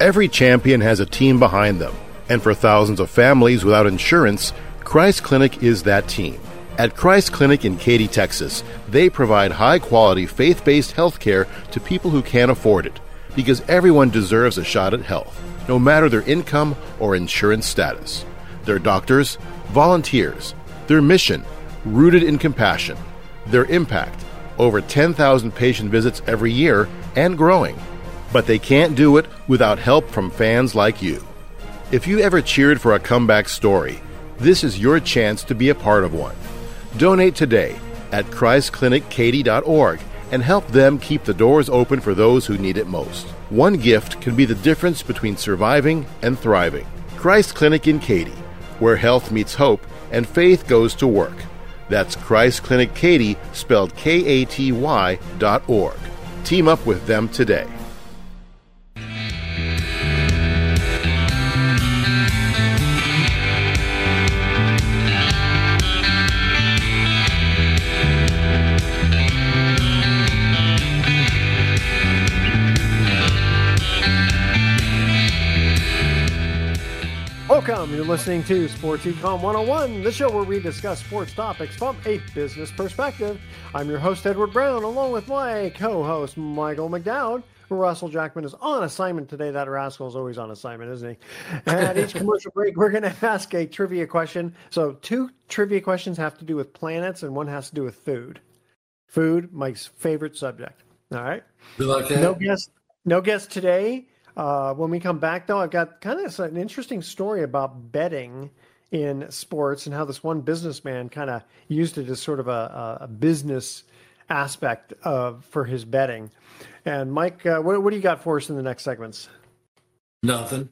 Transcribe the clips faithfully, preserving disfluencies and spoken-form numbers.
Every champion has a team behind them, and for thousands of families without insurance, Christ Clinic is that team. At Christ Clinic in Katy, Texas, they provide high-quality, faith-based health care to people who can't afford it, because everyone deserves a shot at health, no matter their income or insurance status. Their doctors, volunteers, their mission, rooted in compassion, their impact, over ten thousand patient visits every year and growing. But they can't do it without help from fans like you. If you ever cheered for a comeback story, this is your chance to be a part of one. Donate today at christ clinic katy dot org and help them keep the doors open for those who need it most. One gift can be the difference between surviving and thriving. Christ Clinic in Katy, where health meets hope and faith goes to work. That's Christ Clinic Katy, spelled K A T Y dot org. Team up with them today. Welcome, you're listening to Sports Econ one oh one, the show where we discuss sports topics from a business perspective. I'm your host, Edward Brown, along with my co-host, Michael McDowd. Russell Jackman is on assignment today. That rascal is always on assignment, isn't he? And at each commercial break, we're going to ask a trivia question. So two trivia questions have to do with planets, and one has to do with food. Food, Mike's favorite subject. All right? You like that? No guest, no guest today. Uh, when we come back, though, I've got kind of an interesting story about betting in sports and how this one businessman kind of used it as sort of a, a business aspect of for his betting. And Mike, uh, what, what do you got for us in the next segments? Nothing.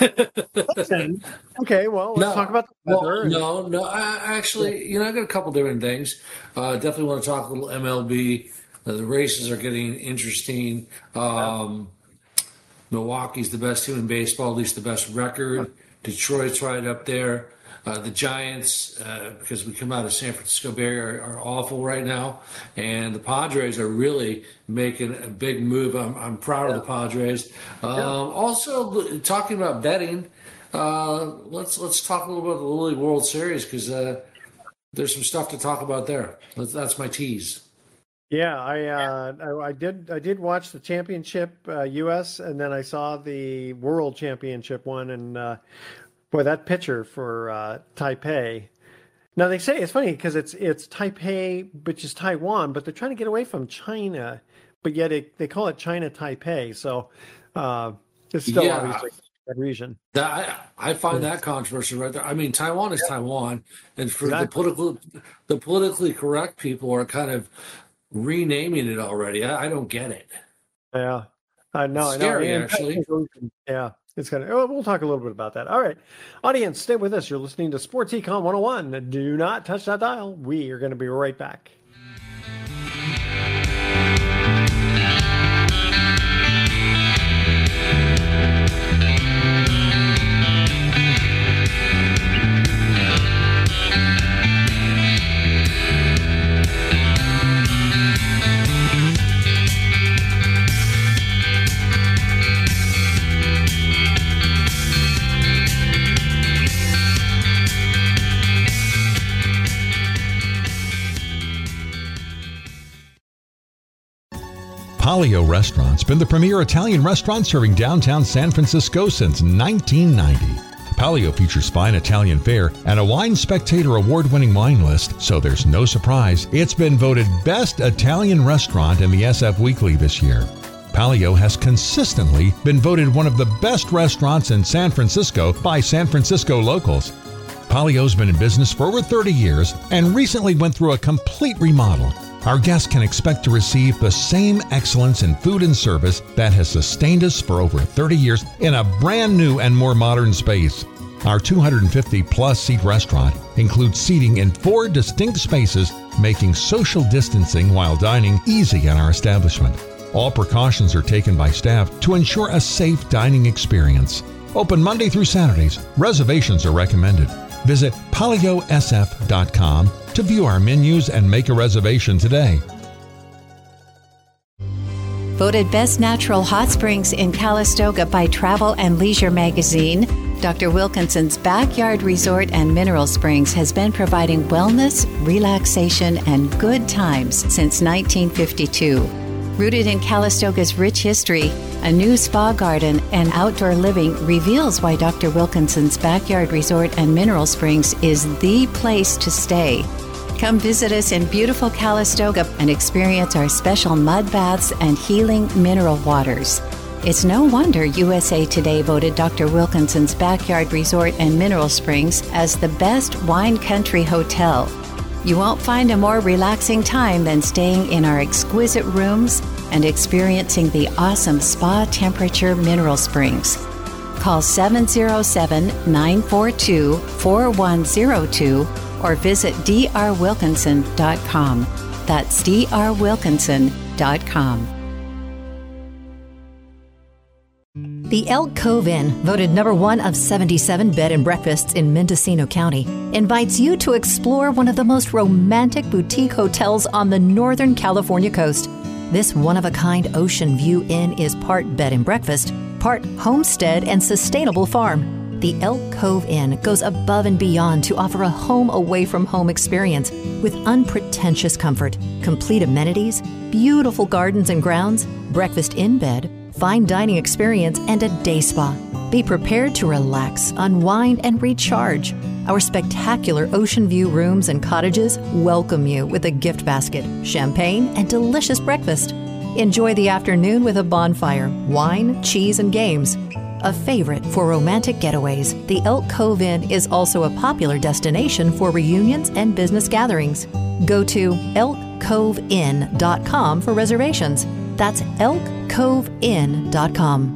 Okay, well, let's no, talk about the weather. Well, no, no. I, actually, you know, I got a couple different things. Uh, definitely want to talk a little M L B. Uh, the races are getting interesting. Um, yeah. Milwaukee's the best team in baseball, at least the best record. Detroit's right up there. Uh, the Giants, uh, because we come out of San Francisco Bay, are, are awful right now. And the Padres are really making a big move. I'm, I'm proud yeah. of the Padres. Um, yeah. Also, talking about betting, uh, let's let's talk a little bit about the Little League World Series, because uh, there's some stuff to talk about there. That's, that's my tease. Yeah, I, uh, I I did I did watch the championship uh, U S and then I saw the World Championship one, and uh, boy, that pitcher for uh, Taipei. Now they say it's funny because it's it's Taipei, which is Taiwan, but they're trying to get away from China, but yet it, they call it China Taipei. So uh, it's still yeah. obviously that region. That, I, I find that controversial right there. I mean, Taiwan is yeah. Taiwan, and for exactly. the political the politically correct people are kind of renaming it already. I, I don't get it. Yeah, I know. It's scary, I know. Actually. Yeah, it's kind of. Oh, we'll talk a little bit about that. All right, audience, stay with us. You're listening to Sports Econ one oh one. Do not touch that dial. We are going to be right back. Palio Restaurant's been the premier Italian restaurant serving downtown San Francisco since nineteen ninety. Palio features fine Italian fare and a Wine Spectator award-winning wine list, so there's no surprise it's been voted Best Italian Restaurant in the S F Weekly this year. Palio has consistently been voted one of the best restaurants in San Francisco by San Francisco locals. Palio's been in business for over thirty years and recently went through a complete remodel. Our guests can expect to receive the same excellence in food and service that has sustained us for over thirty years in a brand new and more modern space. Our two hundred fifty plus seat restaurant includes seating in four distinct spaces, making social distancing while dining easy in our establishment. All precautions are taken by staff to ensure a safe dining experience. Open Monday through Saturdays. Reservations are recommended. Visit palio s f dot com to view our menus and make a reservation today. Voted Best Natural Hot Springs in Calistoga by Travel and Leisure magazine, Doctor Wilkinson's Backyard Resort and Mineral Springs has been providing wellness, relaxation, and good times since nineteen fifty-two. Rooted in Calistoga's rich history, a new spa garden and outdoor living reveals why Doctor Wilkinson's Backyard Resort and Mineral Springs is the place to stay. Come visit us in beautiful Calistoga and experience our special mud baths and healing mineral waters. It's no wonder U S A Today voted Doctor Wilkinson's Backyard Resort and Mineral Springs as the best wine country hotel. You won't find a more relaxing time than staying in our exquisite rooms and experiencing the awesome spa temperature mineral springs. Call seven oh seven, nine four two, four one oh two or visit d r wilkinson dot com. That's d r wilkinson dot com. The Elk Cove Inn, voted number one of seventy-seven bed and breakfasts in Mendocino County, invites you to explore one of the most romantic boutique hotels on the Northern California coast. This one-of-a-kind ocean view inn is part bed and breakfast, part homestead and sustainable farm. The Elk Cove Inn goes above and beyond to offer a home-away-from-home experience with unpretentious comfort, complete amenities, beautiful gardens and grounds, breakfast in bed, fine dining experience, and a day spa. Be prepared to relax, unwind, and recharge. Our spectacular ocean view rooms and cottages welcome you with a gift basket, champagne, and delicious breakfast. Enjoy the afternoon with a bonfire, wine, cheese, and games. A favorite for romantic getaways, the Elk Cove Inn is also a popular destination for reunions and business gatherings. Go to elk cove inn dot com for reservations. That's elk cove inn dot com.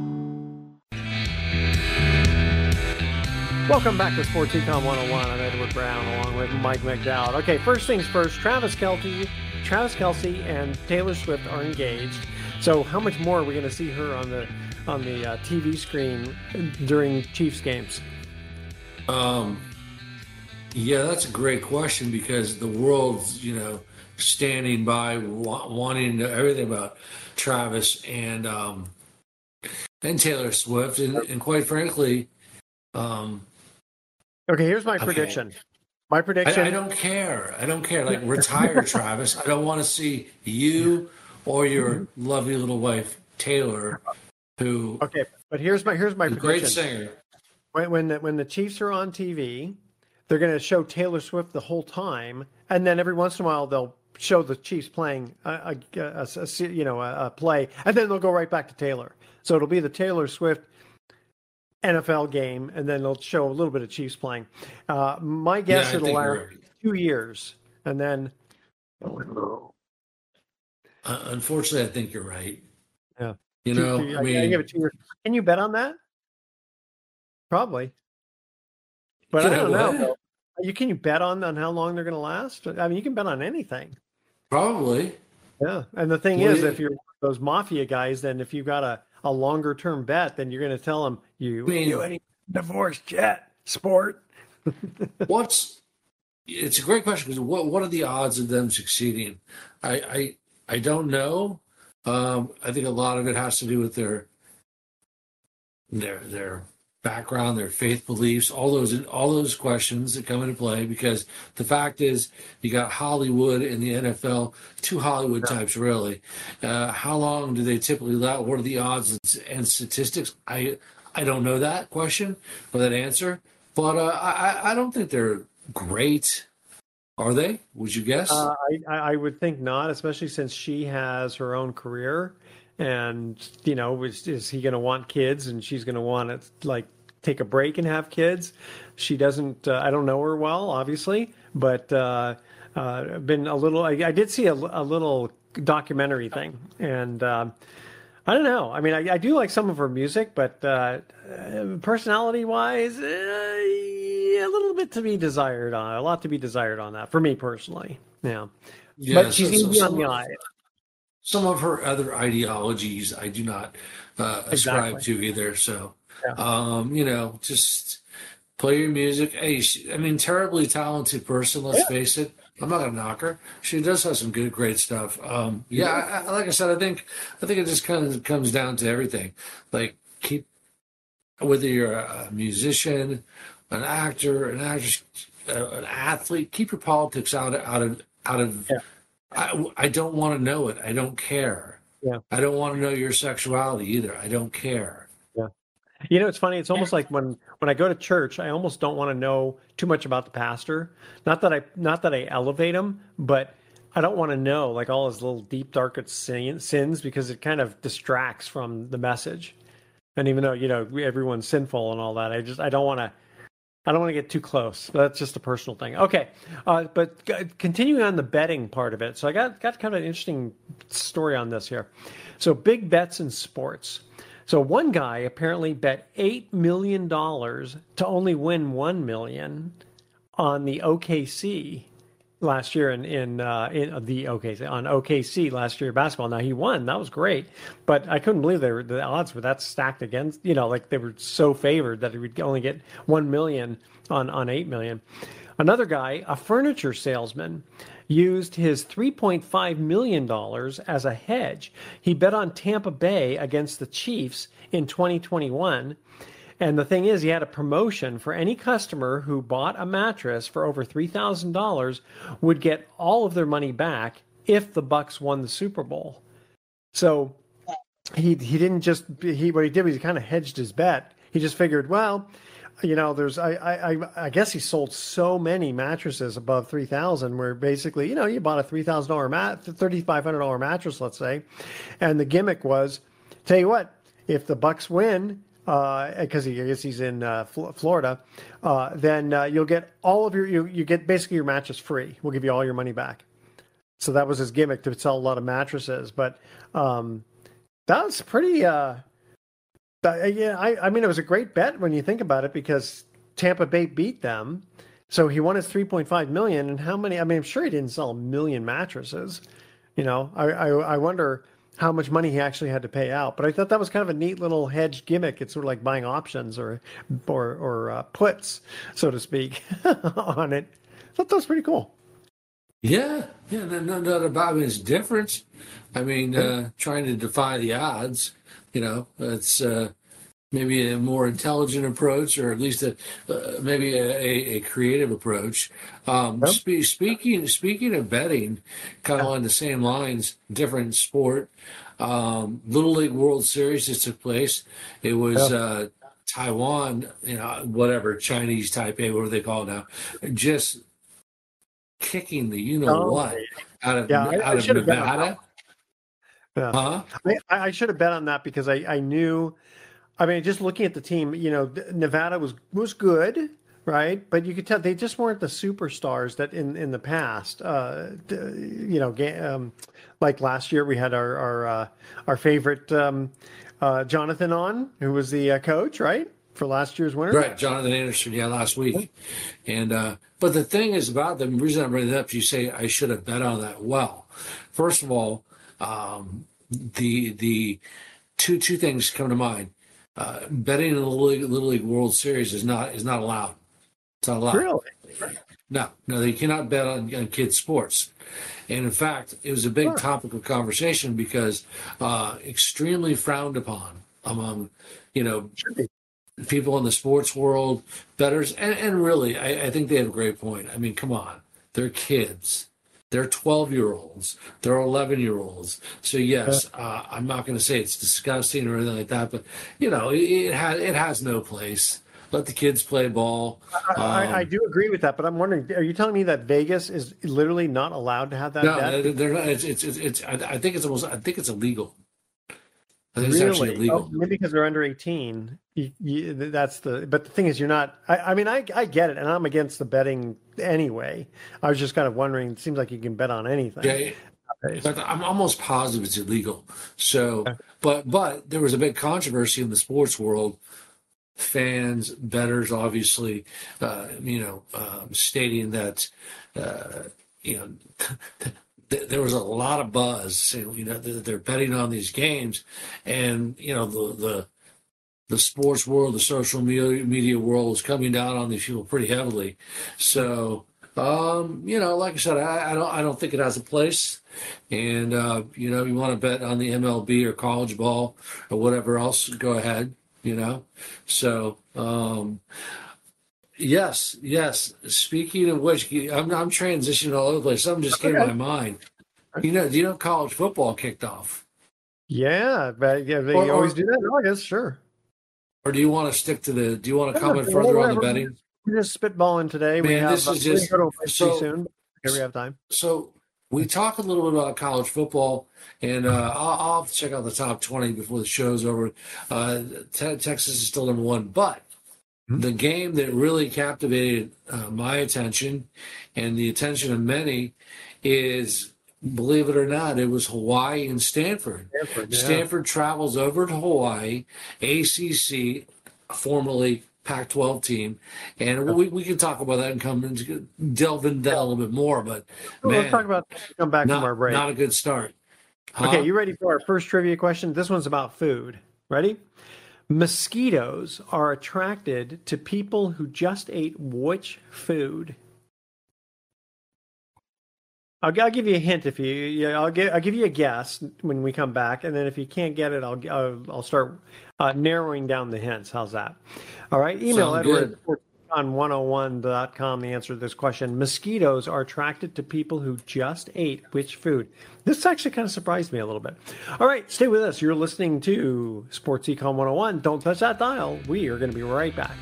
Welcome back to Sports Econ one oh one. I'm Edward Brown along with Mike McDowd. Okay, first things first, Travis Kelce, Travis Kelce and Taylor Swift are engaged. So how much more are we going to see her on the on the uh, T V screen during Chiefs games? Um, yeah, that's a great question because the world's, you know, standing by, wa- wanting to know everything about Travis and um, and Taylor Swift, and, and quite frankly, um, okay, here's my okay. prediction. My prediction. I, I don't care. I don't care. Like, retire, Travis. I don't want to see you or your lovely little wife Taylor, who okay, but here's my here's my prediction. Great singer. When when the, when the Chiefs are on T V, they're going to show Taylor Swift the whole time, and then every once in a while they'll show the Chiefs playing a, a, a, a you know a, a play, and then they'll go right back to Taylor. So it'll be the Taylor Swift N F L game, and then they'll show a little bit of Chiefs playing. Uh, my guess yeah, it'll last right. two years, and then. Uh, unfortunately, I think you're right. Yeah. You two, know, two, I mean, I give it two years. Can you bet on that? Probably. But can I don't I know. You can you bet on, on how long they're going to last? I mean, you can bet on anything. Probably. Yeah. And the thing well, is, yeah. if you're those mafia guys, then if you've got a, a longer term bet, then you're going to tell them you, I mean, you ain't divorced yet, sport. What's it's a great question because what what are the odds of them succeeding? I I, I don't know. Um, I think a lot of it has to do with their their their background, their faith beliefs, all those all those questions that come into play. Because the fact is, you got Hollywood and the N F L, two Hollywood yeah. types really. Uh, how long do they typically last? What are the odds and statistics? I I don't know that question or that answer, but uh, I I don't think they're great. Are they? Would you guess? Uh, I, I would think not, especially since she has her own career, and you know, is, is he going to want kids, and she's going to want to like take a break and have kids? She doesn't. Uh, I don't know her well, obviously, but uh, uh, been a little. I, I did see a, a little documentary thing, and uh, I don't know. I mean, I, I do like some of her music, but uh, personality-wise. Uh, a little bit to be desired on, a lot to be desired on that for me personally. Yeah, yeah but she's so, easy so on the of, eye. Some of her other ideologies I do not uh, ascribe exactly. to either. So, yeah. um, you know, just play your music. Hey, she, I mean, terribly talented person. Let's yeah. face it. I'm not gonna knock her. She does have some good, great stuff. Um, yeah, I, I, like I said, I think I think it just kind of comes down to everything. Like keep whether you're a musician, an actor, an actress, uh, an athlete, keep your politics out of out of out of. Yeah. I, I don't want to know it. I don't care. Yeah. I don't want to know your sexuality either. I don't care. Yeah. You know, it's funny. It's almost like when, when I go to church, I almost don't want to know too much about the pastor. Not that I not that I elevate him, but I don't want to know like all his little deep, dark sin, sins because it kind of distracts from the message. And even though, you know, everyone's sinful and all that, I just I don't want to I don't want to get too close. That's just a personal thing. Okay, uh, but continuing on the betting part of it. So I got, got kind of an interesting story on this here. So big bets in sports. So one guy apparently bet eight million dollars to only win one million dollars on the O K C last year in, in, uh, in the O K C, on O K C last year basketball. Now he won. That was great. But I couldn't believe they were, the odds were that stacked against, you know, like they were so favored that he would only get one million on, on eight million. Another guy, a furniture salesman, used his three point five million dollars as a hedge. He bet on Tampa Bay against the Chiefs in twenty twenty-one. And the thing is, he had a promotion for any customer who bought a mattress for over three thousand dollars would get all of their money back if the Bucs won the Super Bowl. So he he didn't just he what he did was he kind of hedged his bet. He just figured, well, you know, there's I I I guess he sold so many mattresses above three thousand, where basically, you know, you bought a three thousand dollar mat, thirty five hundred dollar mattress, let's say, and the gimmick was, tell you what, if the Bucs win. Because uh, he, I guess he's in uh, Florida, uh, then uh, you'll get all of your, you, you get basically your mattress free. We'll give you all your money back. So that was his gimmick to sell a lot of mattresses. But um, that was pretty, uh, that, yeah, I, I mean, it was a great bet when you think about it because Tampa Bay beat them. So he won his three point five million dollars. And how many, I mean, I'm sure he didn't sell a million mattresses. You know, I, I, I wonder how much money he actually had to pay out. But I thought that was kind of a neat little hedge gimmick. It's sort of like buying options or or, or uh, puts, so to speak, on it. I thought that was pretty cool. Yeah, yeah, no, no doubt about it. I mean, it's different. I mean, uh, trying to defy the odds, you know, it's uh, maybe a more intelligent approach, or at least a uh, maybe a, a, a creative approach. Um, yep. spe- speaking speaking of betting, kind of on the same lines, different sport. Um, Little League World Series just took place. It was yep. uh, Taiwan, you know, whatever, Chinese Taipei, whatever they call it now, just kicking the you know oh, what out of yeah, I, out I of Nevada. Yeah. Huh? I, I should have bet on that because I, I knew. I mean, just looking at the team, you know, Nevada was was good, right? But you could tell they just weren't the superstars that in, in the past. Uh, you know, um, like last year we had our our uh, our favorite um, uh, Jonathan on, who was the uh, coach, right, for last year's winner. Right, Jonathan Anderson, yeah, last week. And uh, but the thing is about them, the reason I'm bringing it up, you say I should have bet on that. Well, first of all, um, the the two two things come to mind. Uh, betting in the Little League, Little League World Series is not is not allowed. It's not allowed. Really? No, no, they cannot bet on, on kids' sports. And in fact, it was a big sure. topic of conversation because uh, extremely frowned upon among, you know, people in the sports world, bettors, and, and really, I, I think they have a great point. I mean, come on, they're kids. They're twelve-year-olds. They're eleven-year-olds. So, yes, uh, I'm not going to say it's disgusting or anything like that, but, you know, it, it, has, it has no place. Let the kids play ball. Um, I, I do agree with that, but I'm wondering, are you telling me that Vegas is literally not allowed to have that? No, bet? they're not. It's, it's, it's, it's, I think it's almost, I think it's illegal. I think really? it's actually illegal. Oh, maybe because they're under eighteen. You, you, that's the. But the thing is, you're not. I, I mean, I, I get it, and I'm against the betting anyway. I was just kind of wondering. It seems like you can bet on anything. Yeah, but I'm almost positive it's illegal. So, okay. but but there was a big controversy in the sports world. Fans, bettors, obviously, uh, you know, um, stating that, uh, you know. There was a lot of buzz, you know, they're betting on these games, and you know the the, the sports world, the social media, media world is coming down on these people pretty heavily. So Um, you know, like I said, I, I don't I don't think it has a place. And uh, you know, you want to bet on the M L B or college ball or whatever else, go ahead. You know, so um, yes, yes. Speaking of which, I'm I'm transitioning all over the place. Something just came Okay. to my mind. You know, do you know college football kicked off? Yeah, but yeah, they Or- always or- do that in August, sure. Or do you want to stick to the? Do you want to Yeah, comment yeah, further on the whatever. betting? We're just spitballing today. we Man, have this uh, is we're gonna just- go to a break so- pretty soon. Okay, we have time. So we talk a little bit about college football, and uh, I'll, I'll have to check out the top twenty before the show's over. Uh, te- Texas is still number one, but Hmm. the game that really captivated uh, my attention and the attention of many is, believe it or not, it was Hawaii and Stanford. Stanford, yeah. Stanford travels over to Hawaii, A C C, formerly Pac twelve team, and we, we can talk about that and come into delve into that a little bit more. But Well, man, let's talk about come back not, from our break. not a good start. Huh? Okay, you ready for our first trivia question? This one's about food. Ready? Mosquitoes are attracted to people who just ate which food? I'll, I'll give you a hint if you. Yeah, I'll give. I'll give you a guess when we come back, and then if you can't get it, I'll. I'll, I'll start uh, narrowing down the hints. How's that? All right. Email Sound Edward on one oh one dot com the answer to this question. Mosquitoes are attracted to people who just ate which food? This actually kind of surprised me a little bit. All right, stay with us. You're listening to Sports Econ one oh one. Don't touch that dial. We are going to be right back.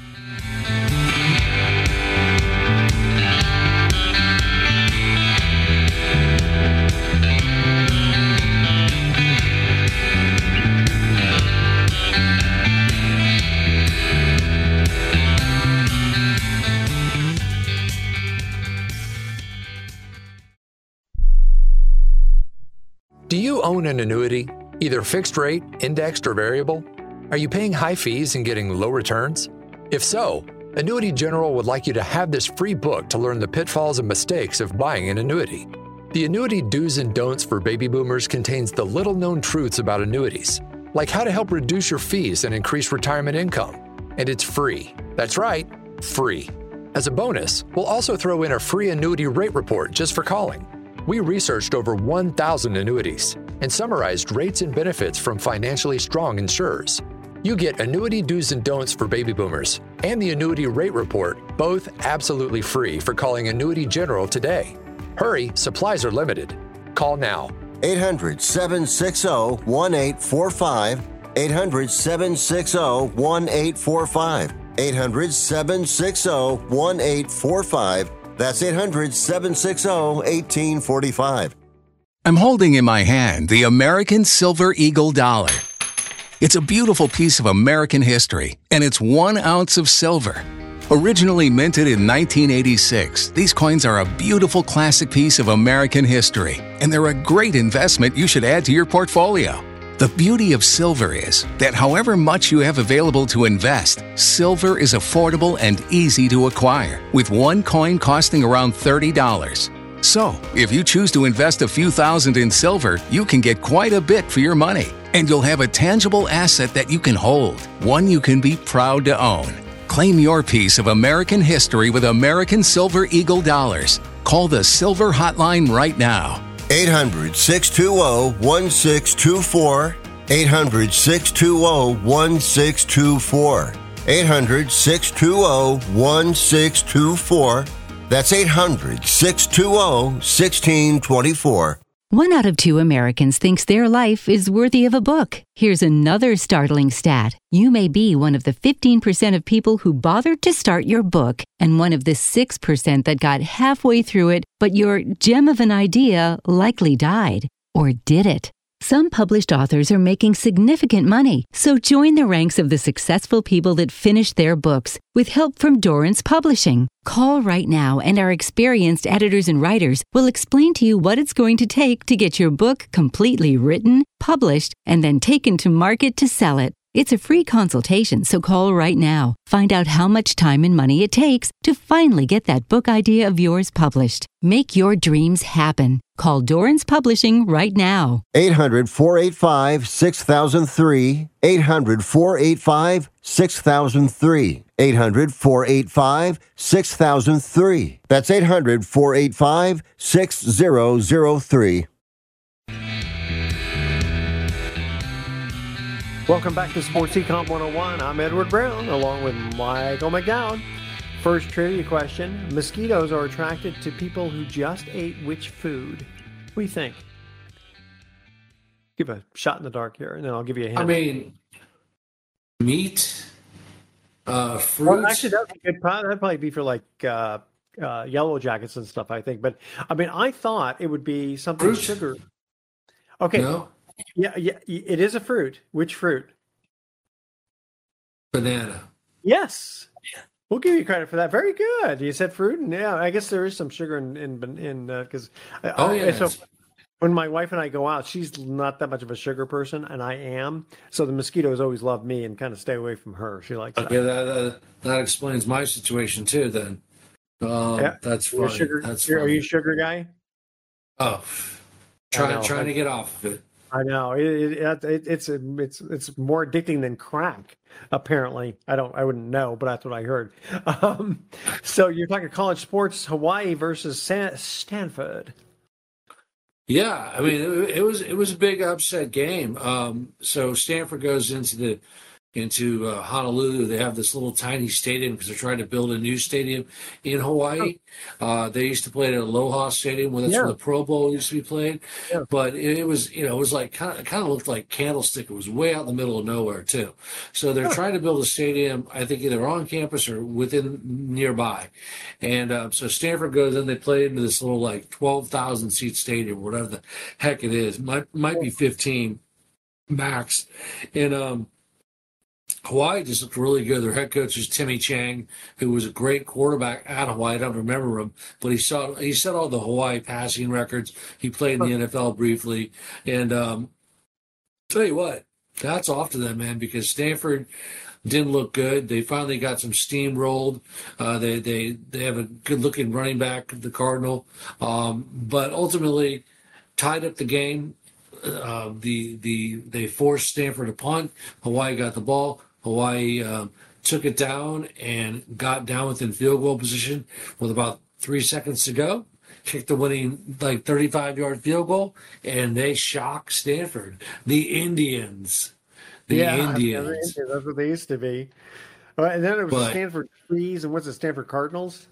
Do you own an annuity, either fixed rate, indexed, or variable? Are you paying high fees and getting low returns? If so, Annuity General would like you to have this free book to learn the pitfalls and mistakes of buying an annuity. The Annuity Do's and Don'ts for Baby Boomers contains the little-known truths about annuities, like how to help reduce your fees and increase retirement income. And it's free. That's right, free. As a bonus, we'll also throw in a free annuity rate report just for calling. We researched over one thousand annuities and summarized rates and benefits from financially strong insurers. You get Annuity Do's and Don'ts for Baby Boomers and the Annuity Rate Report, both absolutely free for calling Annuity General today. Hurry, supplies are limited. Call now. eight hundred, seven six zero, one eight four five. eight hundred, seven six zero, one eight four five. eight hundred, seven six zero, one eight four five. That's eight hundred, seven six zero, one eight four five. I'm holding in my hand the American Silver Eagle Dollar. It's a beautiful piece of American history, and it's one ounce of silver. Originally minted in nineteen eighty-six, these coins are a beautiful classic piece of American history, and they're a great investment you should add to your portfolio. The beauty of silver is that however much you have available to invest, silver is affordable and easy to acquire, with one coin costing around thirty dollars. So, if you choose to invest a few thousand in silver, you can get quite a bit for your money, and you'll have a tangible asset that you can hold, one you can be proud to own. Claim your piece of American history with American Silver Eagle Dollars. Call the Silver Hotline right now. eight hundred, six two zero, one six two four. eight hundred, six two zero, one six two four. eight hundred, six two zero, one six two four. That's eight hundred, six two zero, one six two four. One out of two Americans thinks their life is worthy of a book. Here's another startling stat. You may be one of the fifteen percent of people who bothered to start your book and one of the six percent that got halfway through it, but your gem of an idea likely died. Or did it? Some published authors are making significant money, so join the ranks of the successful people that finished their books with help from Dorrance Publishing. Call right now and our experienced editors and writers will explain to you what it's going to take to get your book completely written, published, and then taken to market to sell it. It's a free consultation, so call right now. Find out how much time and money it takes to finally get that book idea of yours published. Make your dreams happen. Call Dorrance Publishing right now. eight hundred, four eight five, six thousand three. eight hundred, four eight five, six thousand three. eight hundred, four eight five, six thousand three. That's eight hundred, four eight five, six thousand three. Welcome back to Sports Econ one oh one. I'm Edward Brown, along with Michael McDowd. First trivia question. Mosquitoes are attracted to people who just ate which food? What do you think? Give a shot in the dark here, and then I'll give you a hint. I mean, meat, uh, fruit. Well, actually, that would that'd probably be for like uh, uh, yellow jackets and stuff, I think. But, I mean, I thought it would be something Fruit? sugar. Okay. No? Yeah, yeah, it is a fruit. Which fruit? Banana. Yes. We'll give you credit for that. Very good. You said fruit, and yeah, I guess there is some sugar in in in because. Uh, Oh, yeah. So when my wife and I go out, she's not that much of a sugar person, and I am. So the mosquitoes always love me and kind of stay away from her. She likes Okay, that. that, that, that explains my situation too. Then, um, Yeah. that's You're a fine. sugar, That's you're- are fine. you a sugar guy? Oh, trying know. trying to get off of it. I know it, it, it, it's a, it's it's more addicting than crack. Apparently, I don't I wouldn't know, but that's what I heard. Um, so you're talking college sports: Hawaii versus San, Stanford. Yeah, I mean it, it was it was a big upset game. Um, so Stanford goes into the into uh, Honolulu. They have this little tiny stadium because they're trying to build a new stadium in Hawaii. Uh, they used to play at Aloha Stadium, where that's Yeah. where the Pro Bowl used to be played. Yeah. But it, it was, you know, it was like kind of kind of looked like Candlestick. It was way out in the middle of nowhere too. So they're trying to build a stadium, I think either on campus or within nearby. And um, so Stanford goes in. They play into this little like twelve thousand seat stadium, whatever the heck it is. Might might be fifteen max. And um, Hawaii just looked really good. Their head coach is Timmy Chang, who was a great quarterback at Hawaii. I don't remember him, but he saw he set all the Hawaii passing records. He played in the N F L briefly, and um, tell you what, that's off to them, man, because Stanford didn't look good. They finally got some steamrolled. Uh, they they they have a good looking running back, the Cardinal, um, but ultimately tied up the game. Uh, the the they forced Stanford to punt. Hawaii got the ball. Hawaii um, took it down and got down within field goal position with about three seconds to go. Kicked the winning like thirty-five yard field goal, and they shocked Stanford. The Indians, the yeah, Indians. that's what they used to be. Uh, and then it was But- the Stanford Trees, and what's the Stanford Cardinals?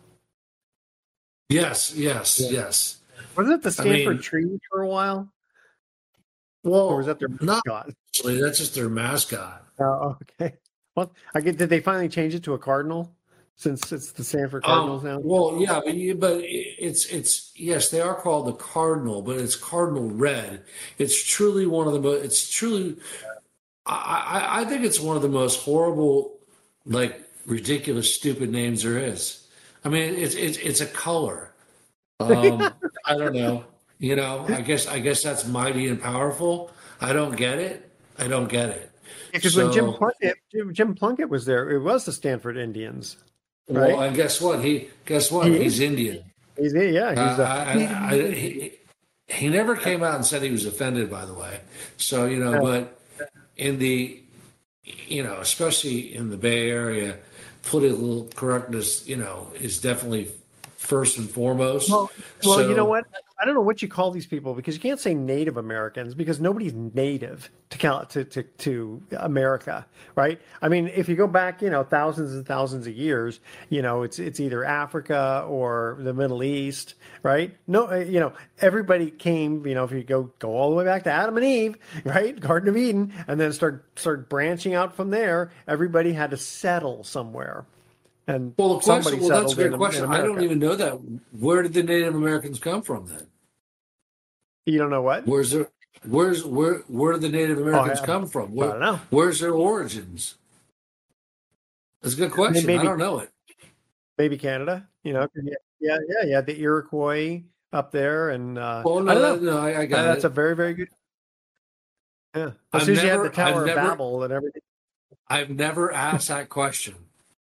Yes, yes, Yeah. yes. Wasn't it the I Stanford mean- Trees for a while? Well, Or was that their not mascot? actually. That's just their mascot. Oh, okay. Well, I get. Did they finally change it to a cardinal? Since it's the Stanford Um, Cardinals now. well, yeah, but, you- but it's it's yes, they are called the Cardinal, but it's Cardinal Red. It's truly one of the most. It's truly, I, I I think it's one of the most horrible, like ridiculous, stupid names there is. I mean, it's it's it's a color. Um, I don't know. You know, I guess I guess that's mighty and powerful. I don't get it. I don't get it. Because when Jim So- Plunkett, Jim, Jim Plunkett was there, it was the Stanford Indians, right? Well, and guess what? He guess what? He is. He's Indian. He's yeah, he's Uh, a, I, I, I, he, he never came out and said he was offended, by the way. So, you know, Oh. but in the, you know, especially in the Bay Area, political correctness, you know, is definitely first and foremost. well, well So- you know what? I don't know what you call these people because you can't say Native Americans because nobody's native to Cal- to, to to America, right? I mean, if you go back, you know, thousands and thousands of years, you know, it's it's either Africa or the Middle East, right? No, uh, you know, everybody came, you know, if you go go all the way back to Adam and Eve, right, Garden of Eden, and then start start branching out from there. Everybody had to settle somewhere. And Well, the question, somebody well, that's a settled great in- question. in I don't America. even know that. Where did the Native Americans come from then? You don't know what? Where's their, where's where where did the Native Americans Oh, I- come from? I Where, don't know. Where's their origins? That's a good question. Maybe- I don't know it. Maybe Canada, you know, yeah, yeah, yeah, yeah, the Iroquois up there, and uh, Well, I no, don't know. no, I, I got Uh, that's it. a very, very good. Yeah, as I've soon as you never- had the Tower I've of never- Babel and everything. I've never asked that question.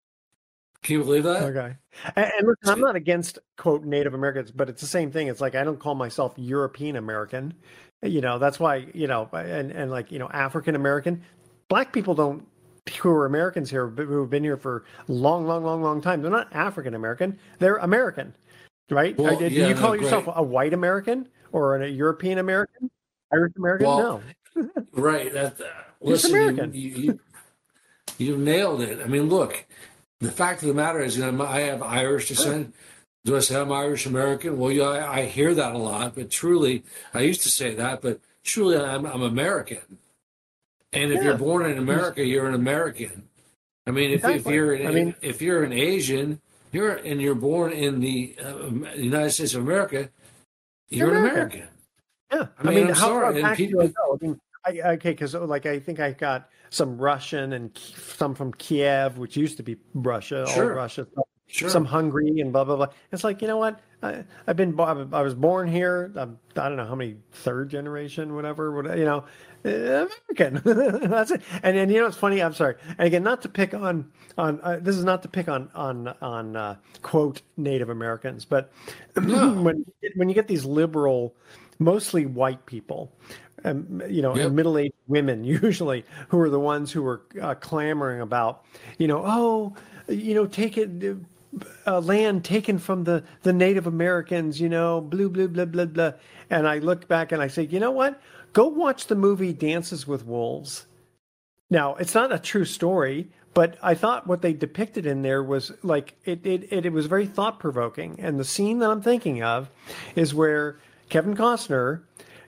Can you believe that? Okay. And, and listen, I'm not against, quote, Native Americans, but it's the same thing. It's like I don't call myself European American. You know, that's why, you know, and, and like, you know, African American. Black people don't, who are Americans here, who have been here for a long, long, long, long time. They're not African American. They're American, right? Well, Do yeah, you call no, yourself great. a white American or a European American? Irish American? Well, no. Right. That, uh, listen, American. You, you, you, you nailed it. I mean, look, the fact of the matter is, you know, I have Irish descent. Do I say I'm Irish American? Well, yeah, I, I hear that a lot, but truly, I used to say that, but truly, I'm, I'm American. And if Yeah. you're born in America, you're an American. I mean, if, Exactly. if you're an, I mean- if you're an Asian, you're and you're born in the uh, United States of America, you're, You're an American. American. Yeah. I mean, I'm how sorry, far and back people- do I go? I mean, I, okay, because like I think I got some Russian and K- some from Kiev, which used to be Russia, Sure. all Russia. Some, Sure. some Hungary and blah blah blah. It's like, you know what? I, I've been bo- I was born here. I'm, I don't know how many third generation, whatever. What you know, uh, American. That's it. And and you know it's funny. I'm sorry. And again, not to pick on on uh, this is not to pick on on on uh, quote Native Americans, but when when you get these liberal, mostly white people. Um, you know, Yep. and middle-aged women usually who are the ones who are uh, clamoring about, you know, oh, you know, take it, uh, land taken from the, the Native Americans, you know, blah, blah, blah, blah, blah. And I look back and I say, you know what? Go watch the movie Dances with Wolves. Now, it's not a true story, but I thought what they depicted in there was like, it, it, it, it was very thought-provoking. And the scene that I'm thinking of is where Kevin Costner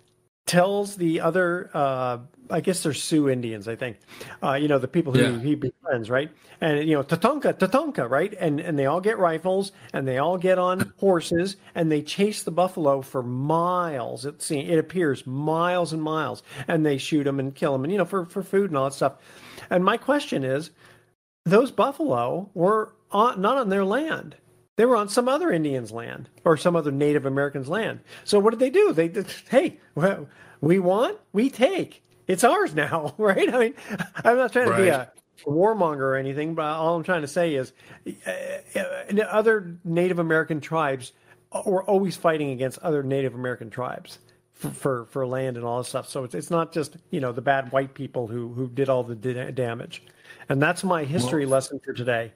tells the other, uh, I guess they're Sioux Indians, I think, uh, you know, the people who Yeah. he befriends, right? And, you know, Tatonka, Tatonka, right? And and they all get rifles and they all get on horses and they chase the buffalo for miles. It, seems, it appears miles and miles, and they shoot them and kill them, and, you know, for, for food and all that stuff. And my question is, those buffalo were on, not on their land. They were on some other Indian's land or some other Native American's land. So what did they do? They did, hey, well, we want, we take. It's ours now, right? I mean, I'm not trying to be Right. a warmonger or anything, but all I'm trying to say is uh, uh, other Native American tribes were always fighting against other Native American tribes for, for, for land and all this stuff. So it's, it's not just, you know, the bad white people who, who did all the da- damage. And that's my history Well- lesson for today.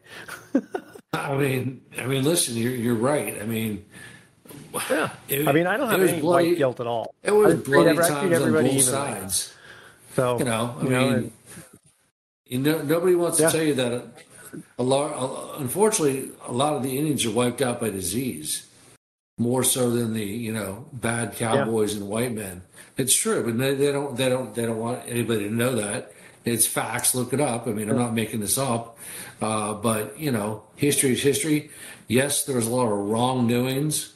I mean, I mean, listen, you're you're right. I mean, Yeah. it- I mean, I don't it have was any bloody- white guilt at all. It was I treat bloody every- I treat times on everybody both evenly. sides. So, You know, I you know, mean, and- you know, nobody wants Yeah. to tell you that. A, a lot, unfortunately, a lot of the Indians are wiped out by disease, more so than the you know bad cowboys and white men. It's true, but they, they don't, they don't, they don't want anybody to know that. It's facts. Look it up. I mean, I'm not making this up. Uh, but you know, history is history. Yes, there was a lot of wrongdoings,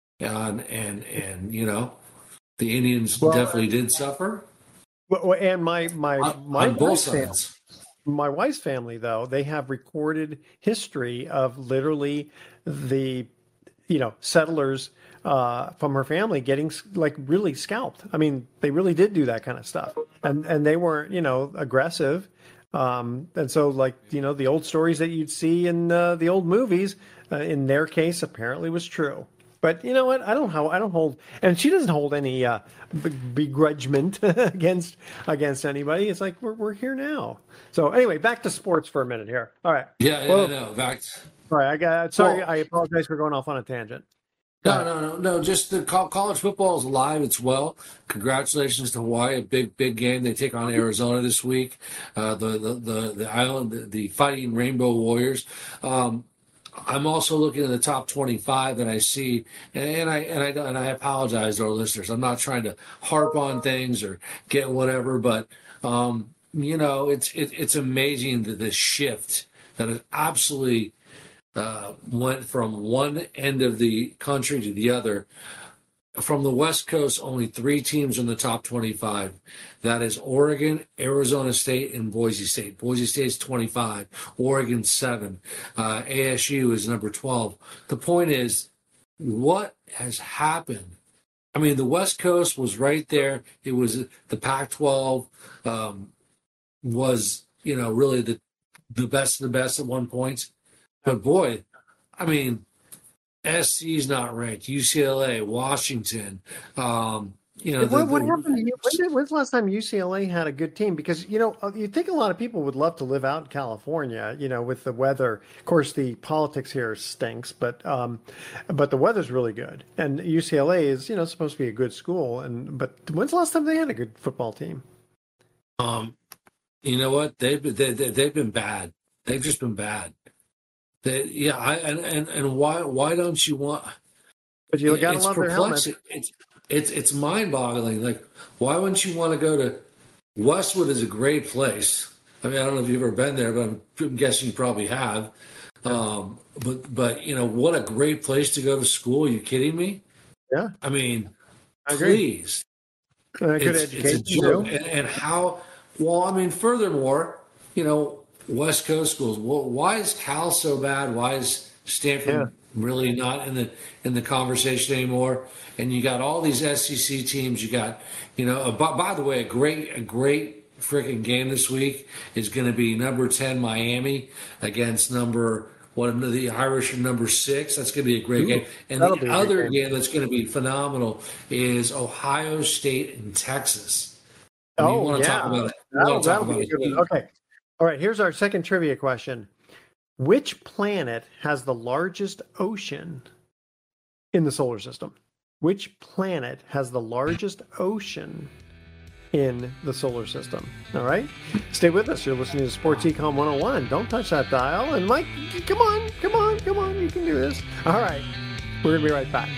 and and and you know, the Indians Well, definitely did suffer Well, and my my on, my on both wife's family, sides. my wife's family, though, they have recorded history of literally the, you know, settlers uh, from her family getting like really scalped. I mean, they really did do that kind of stuff, and and they weren't, you know, aggressive. Um, and so, like, you know, the old stories that you'd see in uh, the old movies, uh, in their case, apparently was true. But you know what? I don't how I don't hold, and she doesn't hold any uh, be- begrudgement against against anybody. It's like we're we're here now. So anyway, back to sports for a minute here. All right. Yeah, yeah, Well, no, fact. All right. I got sorry. Well- I apologize for going off on a tangent. No, no, no, no. Just the co- college football is live. It's well. Congratulations to Hawaii. A big, big game. They take on Arizona this week. Uh, the, the, the, the island, the, the Fighting Rainbow Warriors. Um, I'm also looking at the top twenty-five, and I see, and, and I and I and I apologize to our listeners. I'm not trying to harp on things or get whatever, but um, you know, it's it, it's amazing that this shift that is absolutely. Uh, went from one end of the country to the other. From the West Coast, only three teams in the top twenty-five. That is Oregon, Arizona State, and Boise State. Boise State's twenty-five, Oregon seven. Uh, A S U is number twelve. The point is, what has happened? I mean, the West Coast was right there. It was the Pac twelve um, was, you know, really the the best of the best at one point. But boy, I mean, S C's not ranked. U C L A, Washington. Um, you know, what, the, what the, happened to you? When did, when's the last time U C L A had a good team? Because, you know, you think a lot of people would love to live out in California, you know, with the weather. Of course, the politics here stinks, but um, but the weather's really good. And U C L A is, you know, supposed to be a good school. And but when's the last time they had a good football team? Um, you know what? They've been, they, they, they've been bad. They've just been bad. They, yeah, I, and, and, and why why don't you want? But you got to it's love their helmet. It's it's it's mind boggling. Like, why wouldn't you want to go to Westwood? Is a great place. I mean, I don't know if you've ever been there, but I'm, I'm guessing you probably have. Um, but but you know, what a great place to go to school. Are you kidding me? Yeah. I mean, I agree. please. Uh, good it's, education it's a joke. too. And, and how? Well, I mean, furthermore, you know, West Coast schools. Well, why is Cal so bad? Why is Stanford Yeah. really not in the in the conversation anymore? And you got all these S E C teams. You got, you know. Uh, by, by the way, a great a great freaking game this week is going to be number ten Miami against number what the Irish are number six. That's going to be a great Ooh, game. And that'll the be a other great game. game that's going to be phenomenal is Ohio State and Texas. And you Oh, want to yeah. talk about it? You That'll, want to talk that'll about be a it? good one. Okay. All right. Here's our second trivia question. Which planet has the largest ocean in the solar system? Which planet has the largest ocean in the solar system? All right. Stay with us. You're listening to Sports Econ one oh one. Don't touch that dial. And Mike, come on, come on, come on. You can do this. All right. We're going to be right back.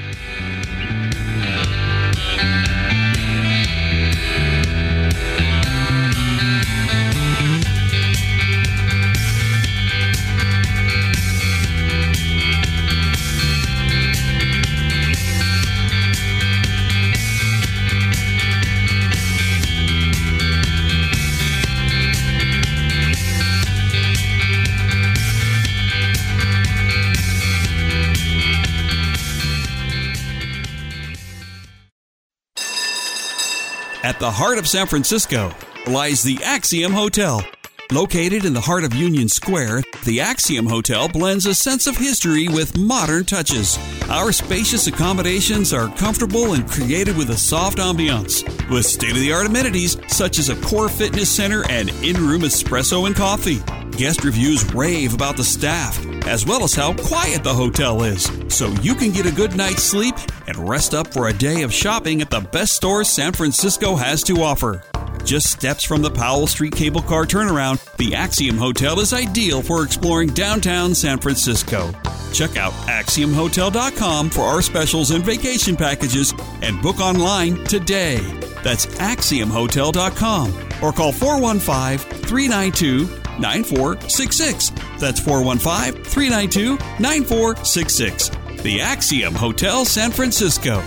At the heart of San Francisco lies the Axiom Hotel. Located in the heart of Union Square, the Axiom Hotel blends a sense of history with modern touches. Our spacious accommodations are comfortable and created with a soft ambiance, with state-of-the-art amenities such as a core fitness center and in-room espresso and coffee. Guest reviews rave about the staff, as well as how quiet the hotel is, so you can get a good night's sleep and rest up for a day of shopping at the best stores San Francisco has to offer. Just steps from the Powell Street cable car turnaround, the Axiom Hotel is ideal for exploring downtown San Francisco. Check out axiom hotel dot com for our specials and vacation packages and book online today. That's axiom hotel dot com or call four one five, three nine two, nine four six six. That's four one five, three nine two, nine four six six. The Axiom Hotel San Francisco.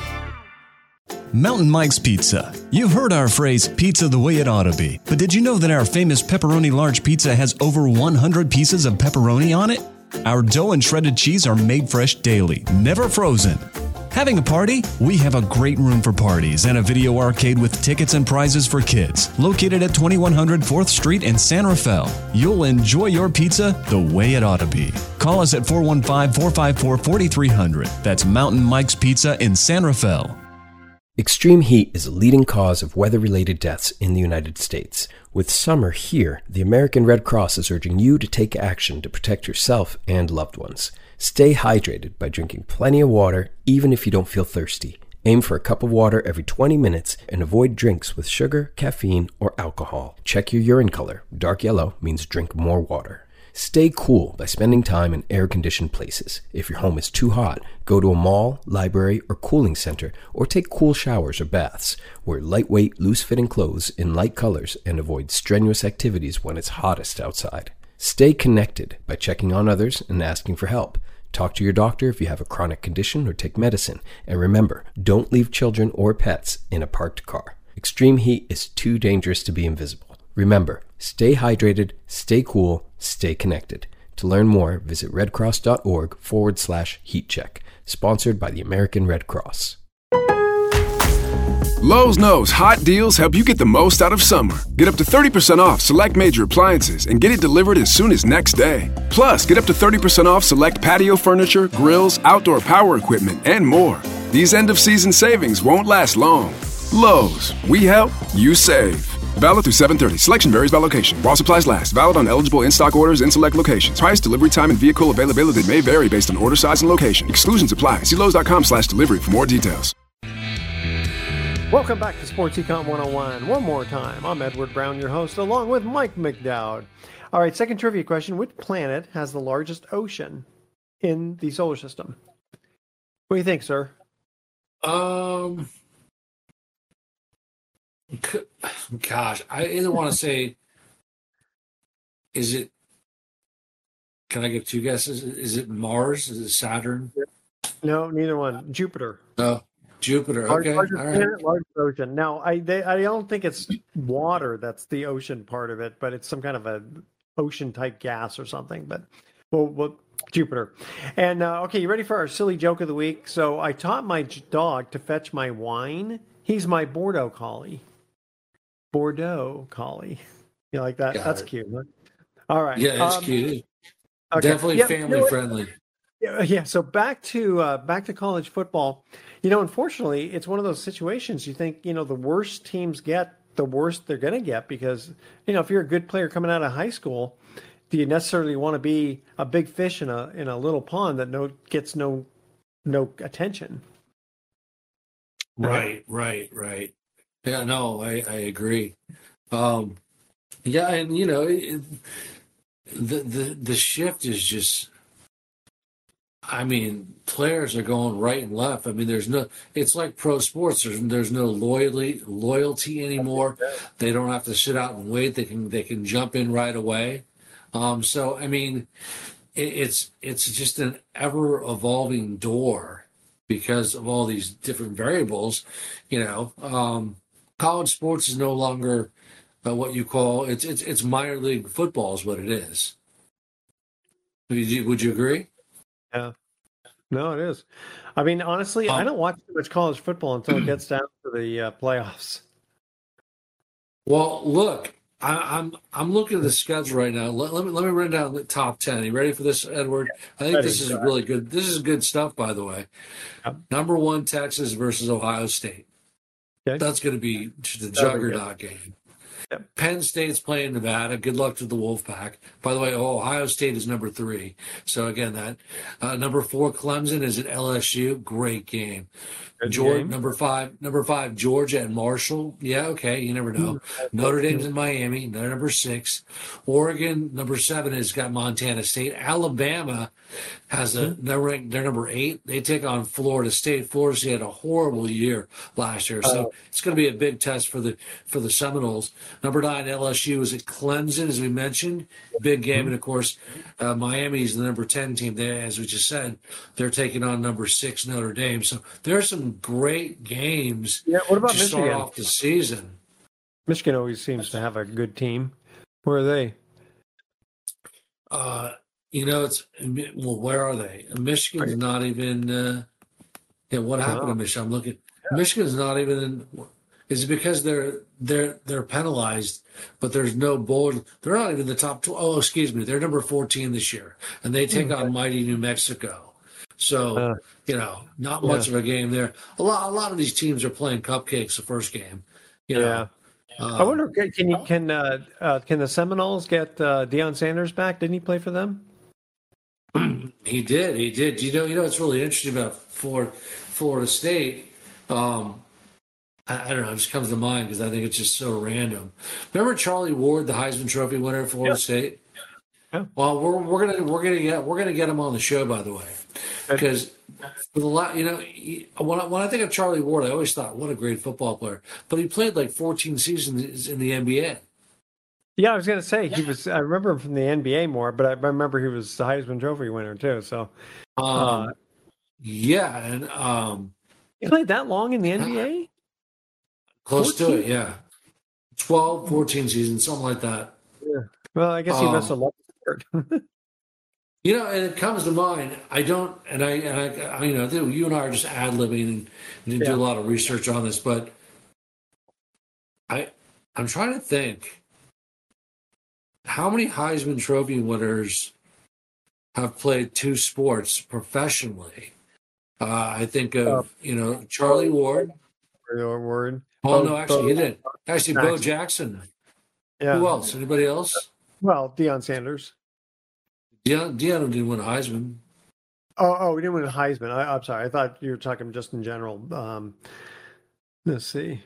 Mountain Mike's Pizza. You've heard our phrase, pizza the way it ought to be. But did you know that our famous pepperoni large pizza has over one hundred pieces of pepperoni on it? Our dough and shredded cheese are made fresh daily, never frozen. Having a party? We have a great room for parties and a video arcade with tickets and prizes for kids. Located at twenty-one hundred fourth Street in San Rafael. You'll enjoy your pizza the way it ought to be. Call us at four one five, four five four, four three zero zero. That's Mountain Mike's Pizza in San Rafael. Extreme heat is a leading cause of weather-related deaths in the United States. With summer here, the American Red Cross is urging you to take action to protect yourself and loved ones. Stay hydrated by drinking plenty of water, even if you don't feel thirsty. Aim for a cup of water every twenty minutes and avoid drinks with sugar, caffeine, or alcohol. Check your urine color. Dark yellow means drink more water. Stay cool by spending time in air-conditioned places. If your home is too hot, go to a mall, library, or cooling center, or take cool showers or baths. Wear lightweight, loose-fitting clothes in light colors and avoid strenuous activities when it's hottest outside. Stay connected by checking on others and asking for help. Talk to your doctor if you have a chronic condition or take medicine. And remember, don't leave children or pets in a parked car. Extreme heat is too dangerous to be invisible. Remember, stay hydrated, stay cool, stay connected. To learn more, visit redcross.org forward slash heat check. Sponsored by the American Red Cross. Lowe's knows hot deals help you get the most out of summer. Get up to thirty percent off select major appliances and get it delivered as soon as next day. Plus, get up to thirty percent off select patio furniture, grills, outdoor power equipment, and more. These end-of-season savings won't last long. Lowe's, we help, you save. Valid through seven thirty. Selection varies by location. While supplies last. Valid on eligible in-stock orders in select locations. Price, delivery time, and vehicle availability may vary based on order size and location. Exclusions apply. See Lowe's.com slash delivery for more details. Welcome back to Sports Econ one oh one. One more time, I'm Edward Brown, your host, along with Mike McDowd. All right, second trivia question. Which planet has the largest ocean in the solar system? What do you think, sir? Um, gosh, I either want to say, is it, can I give two guesses? Is it Mars? Is it Saturn? No, neither one. Jupiter. No. Jupiter, okay. Largest all right. planet, largest ocean. Now, I they, I don't think it's water that's the ocean part of it, but it's some kind of a ocean type gas or something. But well, well Jupiter. And uh, okay, you ready for our silly joke of the week? So I taught my dog to fetch my wine. He's my Bordeaux Collie. Bordeaux Collie. You like that? Got That's it. cute. Huh? All right. Yeah, it's um, cute. okay. Definitely Yeah, family you know friendly. Yeah, yeah. So back to uh, back to college football. You know, unfortunately, it's one of those situations. You think, you know, the worse teams get, the worse they're going to get because, you know, if you're a good player coming out of high school, do you necessarily want to be a big fish in a in a little pond that no gets no no attention? Right, right, right. Yeah, no, I, I agree. Um, yeah, and you know, it, the the the shift is just. I mean, players are going right and left. I mean, there's no. It's like pro sports. There's there's no loyalty loyalty anymore. They don't have to sit out and wait. They can they can jump in right away. Um, so I mean, it, it's it's just an ever evolving door because of all these different variables. You know, um, college sports is no longer uh, what you call it's it's it's minor league football is what it is. Would you, would you agree? Yeah. No, it is. I mean, honestly, um, I don't watch too much college football until it gets down to the uh, playoffs. Well, look, I, I'm I'm looking at the schedule right now. Let, let me let me run down the top ten. Are you ready for this, Edward? I think this is really good. This is good stuff, by the way. Yep. Number one, Texas versus Ohio State. Okay. That's going to be the juggernaut game. Yep. Penn State's playing Nevada. Good luck to the Wolfpack. By the way, Ohio State is number three. So again, that uh, number four, Clemson is at L S U. Great game. Georgia, number five, number five, Georgia and Marshall. Yeah, okay, you never know. Notre Dame's in Miami. They're number six. Oregon, number seven, has got Montana State. Alabama has a they're, they're number eight. They take on Florida State. Florida State had a horrible year last year, so uh, it's going to be a big test for the for the Seminoles. Number nine, L S U is at Clemson, as we mentioned, big game, and of course, uh, Miami's the number ten team. There, as we just said, they're taking on number six Notre Dame. So there are some great games. Yeah, what about to Michigan? Start off the season. Michigan always seems to have a good team. Where are they? Uh, you know, it's well. Where are they? Michigan's not even. Uh, yeah, what happened oh. to Michigan? I'm looking. Yeah. Michigan's not even in. Is it because they're they're they're penalized, but there's no bowl? They're not even the top two. Oh, excuse me. They're number fourteen this year, and they take mm-hmm. on mighty New Mexico. So, uh, you know, not much yeah. of a game there. A lot, a lot of these teams are playing cupcakes the first game. You know? Yeah. Um, I wonder, can you, can uh, uh, can the Seminoles get uh, Deion Sanders back? Didn't he play for them? He did. He did. You know, you know, what's really interesting about Florida, Florida State. Um, I, I don't know. It just comes to mind because I think it's just so random. Remember Charlie Ward, the Heisman Trophy winner at Florida yeah. State? Yeah. Well, we're we're gonna we're gonna get we're gonna get him on the show, by the way, because with a lot, you know, he, when I, when I think of Charlie Ward, I always thought, what a great football player. But he played like fourteen seasons in the N B A. Yeah, I was gonna say he was. I remember him from the N B A more, but I remember he was the Heisman Trophy winner too. So, um, uh, yeah, and um, he played that long in the N B A. Close fourteen? To it, yeah, twelve, fourteen seasons, something like that. Yeah. Well, I guess he um, must have loved. You know, and it comes to mind. I don't, and I, and I, I you know, you and I are just ad libbing and, and yeah. do a lot of research on this. But I I'm trying to think. How many Heisman Trophy winners have played two sports professionally? Uh, I think of, uh, you know, Charlie Ward. Ward. Oh, Bo, no, actually, Bo, he did. Actually, Jackson. Bo Jackson. Yeah. Who else? Anybody else? Well, Deion Sanders. Deion, Deion didn't win a Heisman. Oh, oh, we didn't win a Heisman. I, I'm sorry. I thought you were talking just in general. Um, let's see.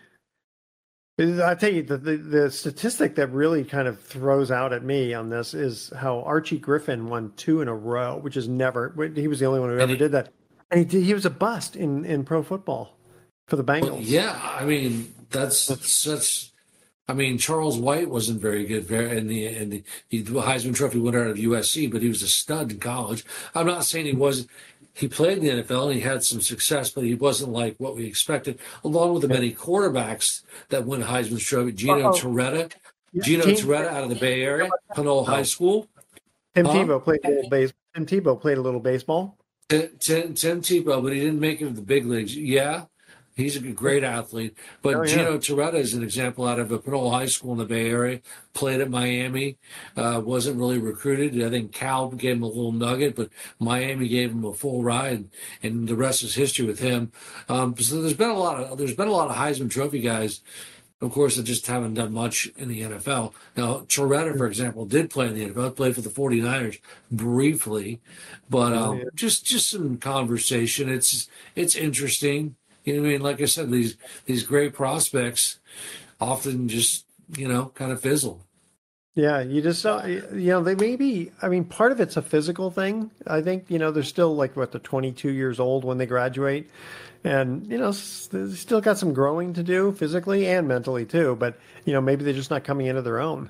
I tell you, the, the the statistic that really kind of throws out at me on this is how Archie Griffin won two in a row, which is never. He was the only one who ever he, did that, and he did, he was a bust in, in pro football for the Bengals. Well, yeah, I mean that's such. I mean Charles White wasn't very good, in the in the, the Heisman Trophy winner out of U S C, but he was a stud in college. I'm not saying he wasn't. He played in the N F L and he had some success, but he wasn't like what we expected, along with the many quarterbacks that win Heisman Trophy. Gino Uh-oh. Torretta, Gino Team, Torretta out of the Bay Area, Pinole High School. Tim huh? Tebow played a little baseball. Tim Tebow played a little baseball. Tim, Tim, Tim Tebow, but he didn't make it to the big leagues. Yeah, he's a great athlete. But oh, yeah. Gino Torretta is an example out of a Pinole High School in the Bay Area. Played at Miami, uh, wasn't really recruited. I think Cal gave him a little nugget, but Miami gave him a full ride, and the rest is history with him. Um, so there's been a lot of there's been a lot of Heisman Trophy guys, of course, that just haven't done much in the N F L. Now, Torretta, for example, did play in the N F L, played for the forty-niners briefly, but um, oh, yeah. just just some conversation. It's it's interesting. You know what I mean? Like I said, these these great prospects often just, you know, kind of fizzle. Yeah, you just don't, you know, they may be, I mean, part of it's a physical thing. I think, you know, they're still like, what, the twenty-two years old when they graduate. And, you know, they still got some growing to do physically and mentally too. But, you know, maybe they're just not coming into their own.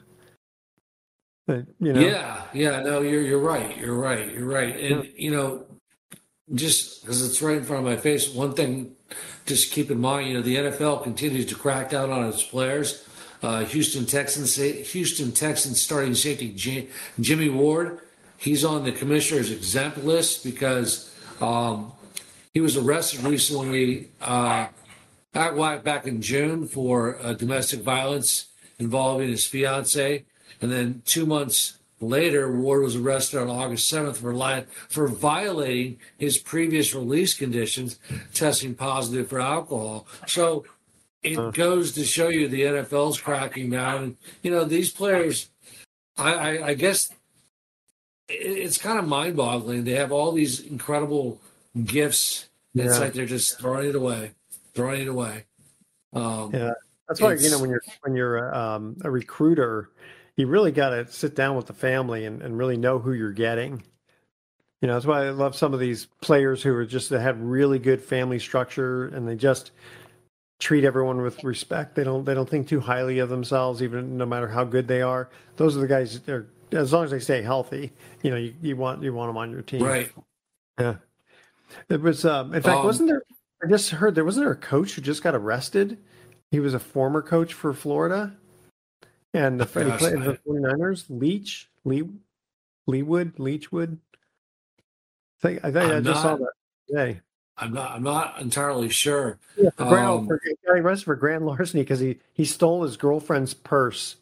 But, you know. Yeah, yeah, no, you're you're right. You're right. You're right. And, yeah. you know, just because it's right in front of my face, one thing just keep in mind, you know, the N F L continues to crack down on its players. Uh, Houston Texans, Houston Texans starting safety J- Jimmy Ward, he's on the commissioner's exempt list because um, he was arrested recently uh, back in June for uh, domestic violence involving his fiance, and then two months later, Ward was arrested on August seventh for li- for violating his previous release conditions, testing positive for alcohol. So it uh. goes to show you the N F L's cracking down. And, you know, these players, I, I, I guess it, it's kind of mind-boggling. They have all these incredible gifts. Yeah. It's like they're just throwing it away, throwing it away. Um, yeah, that's why, you know, when you're when you're um, a recruiter, you really got to sit down with the family and, and really know who you're getting. You know, that's why I love some of these players who are just, they have really good family structure and they just treat everyone with respect. They don't, they don't think too highly of themselves, even no matter how good they are. Those are the guys that are, as long as they stay healthy, you know, you, you want, you want them on your team. Right. Yeah. It was, um, in fact, um, wasn't there, I just heard there, wasn't there a coach who just got arrested? He was a former coach for Florida. And the, he played the forty-niners, Leach, Lee, Leewood, Leachwood. I think I, think I just not, saw that today. I'm not. I'm not entirely sure. Yeah, for grand, um, for, he got arrested for grand larceny because he, he stole his girlfriend's purse.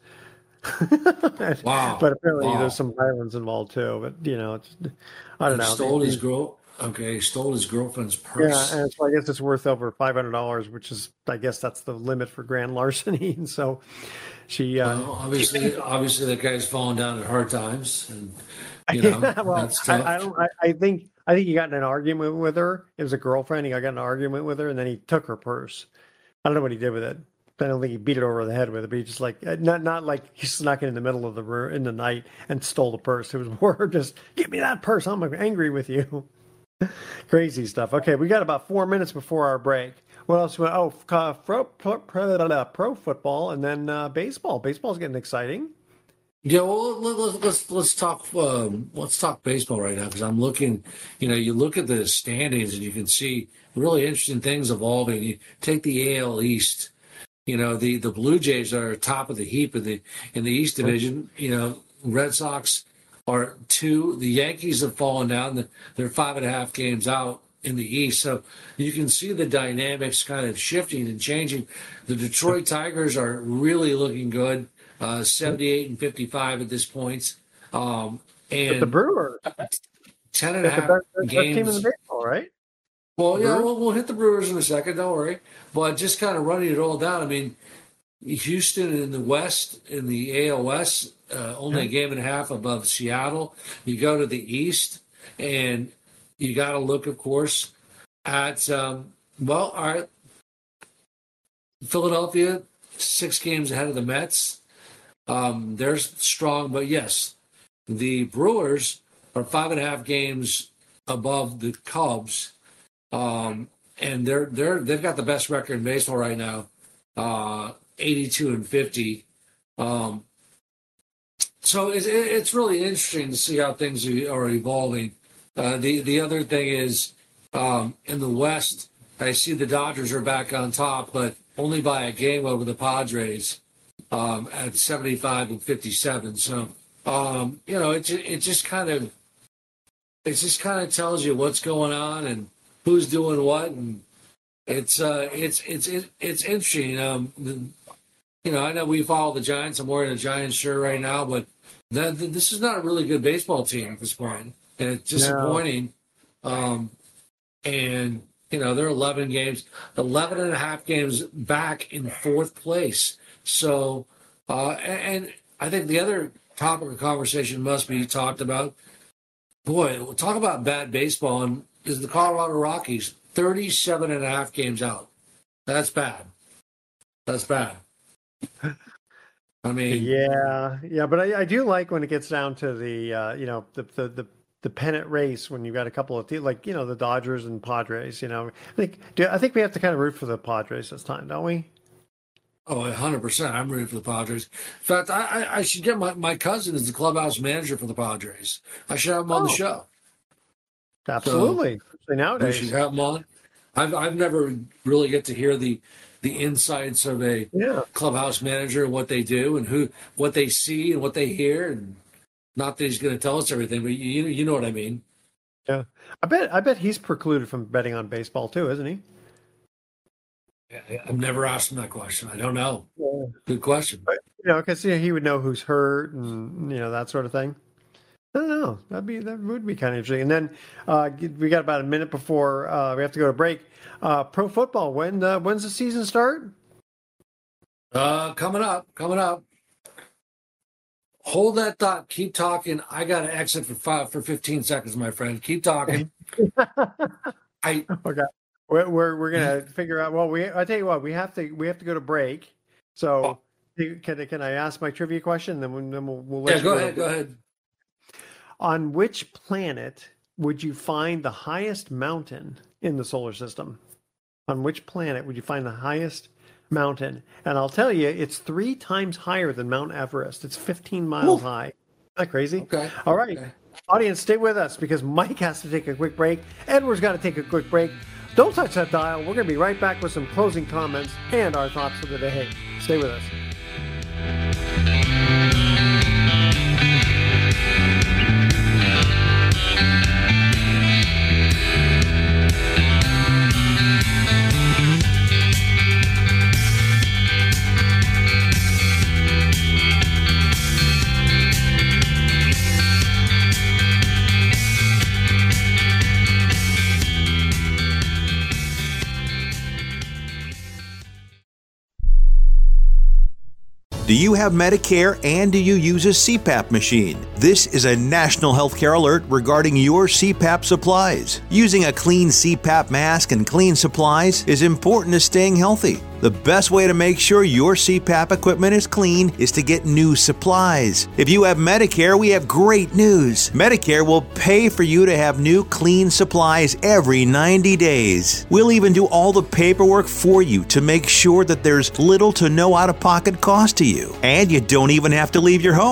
Wow! But apparently wow. there's some violence involved too. But you know, it's, I don't he know. Stole his girl. Okay, he stole his girlfriend's purse. Yeah, and so I guess it's worth over five hundred dollars, which is, I guess that's the limit for grand larceny. And so she uh, well, obviously, obviously, that guy's fallen down at hard times, and you know yeah, well, that's tough. I, I don't. I, I think I think he got in an argument with her. It was a girlfriend. He got in an argument with her, and then he took her purse. I don't know what he did with it. I don't think he beat it over the head with it, but he just like not not like he snuck it in the middle of the room in the night and stole the purse. It was more just, give me that purse. I'm angry with you. Crazy stuff. Okay, we got about four minutes before our break. What else? Oh, uh, pro, pro, pro, pro football, and then uh, baseball. Baseball's getting exciting. Yeah, well, let's let's, let's talk um, let's talk baseball right now because I'm looking. You know, you look at the standings and you can see really interesting things evolving. You take the A L East. You know, the, the Blue Jays are top of the heap in the in the East Division. You know, Red Sox are two. The Yankees have fallen down. They're five and a half games out in the East. So you can see the dynamics kind of shifting and changing. The Detroit Tigers are really looking good, uh, seventy-eight and fifty-five at this point. Um, and but the Brewers, ten and a half the best, games. Best team in the baseball, right? Well, yeah, we'll, we'll hit the Brewers in a second. Don't worry. But just kind of running it all down. I mean, Houston in the West, in the A L West, uh, only a game and a half above Seattle. You go to the East, and you got to look, of course, at, um, well, all right, Philadelphia, six games ahead of the Mets. Um, they're strong, but yes, the Brewers are five and a half games above the Cubs, um, and they're they're they've got the best record in baseball right now, uh, eighty-two and fifty. Um, so it's it's really interesting to see how things are evolving. Uh, the the other thing is um, in the West, I see the Dodgers are back on top, but only by a game over the Padres um, at seventy-five and fifty-seven. So um, you know, it it just kind of it just kind of tells you what's going on and who's doing what, and it's uh, it's it's it's interesting. Um, you know, I know we follow the Giants. I'm wearing a Giants shirt right now, but that, this is not a really good baseball team at this point, and it's disappointing. No. Um, and you know, they're eleven games, eleven and a half games back in fourth place. So, uh, and, and I think the other topic of conversation must be talked about. Boy, we'll talk about bad baseball, and is the Colorado Rockies thirty-seven and a half games out. That's bad. That's bad. I mean, yeah, yeah, but I, I do like when it gets down to the, uh, you know, the, the, the, the pennant race when you've got a couple of teams, like, you know, the Dodgers and Padres, you know, I think, do, I think we have to kind of root for the Padres this time, don't we? Oh, one hundred percent. I'm rooting for the Padres. In fact, I, I, I should get my, my cousin is the clubhouse manager for the Padres. I should have him on oh, the show. Absolutely. So, nowadays. We should have him on. I've, I've never really get to hear the, the insights of a yeah. clubhouse manager and what they do and who, what they see and what they hear. And not that he's going to tell us everything, but you, you know what I mean? Yeah. I bet, I bet he's precluded from betting on baseball too, isn't he? I've never asked him that question. I don't know. Yeah. Good question. But, you know, because you know, he would know who's hurt and you know that sort of thing. I don't know. That'd be that would be kind of interesting. And then uh, we got about a minute before uh, we have to go to break. Uh, pro football. When uh, when's the season start? Uh, coming up. Coming up. Hold that thought. Keep talking. I got to exit for five for fifteen seconds, my friend. Keep talking. I okay. We're we're, we're gonna figure out. Well, we I tell you what, we have to we have to go to break. So oh. can can I ask my trivia question? Then we'll, then we'll, we'll let yeah. you Go go ahead. Go ahead. On which planet would you find the highest mountain in the solar system? On which planet would you find the highest mountain? And I'll tell you, it's three times higher than Mount Everest. It's fifteen miles Ooh. high. Isn't that crazy? Okay. All right. Okay. Audience, stay with us because Mike has to take a quick break. Edward's got to take a quick break. Don't touch that dial. We're going to be right back with some closing comments and our thoughts for the day. Stay with us. Do you have Medicare and do you use a C PAP machine? This is a national healthcare alert regarding your C PAP supplies. Using a clean C PAP mask and clean supplies is important to staying healthy. The best way to make sure your C PAP equipment is clean is to get new supplies. If you have Medicare, we have great news. Medicare will pay for you to have new clean supplies every ninety days. We'll even do all the paperwork for you to make sure that there's little to no out-of-pocket cost to you. And you don't even have to leave your home.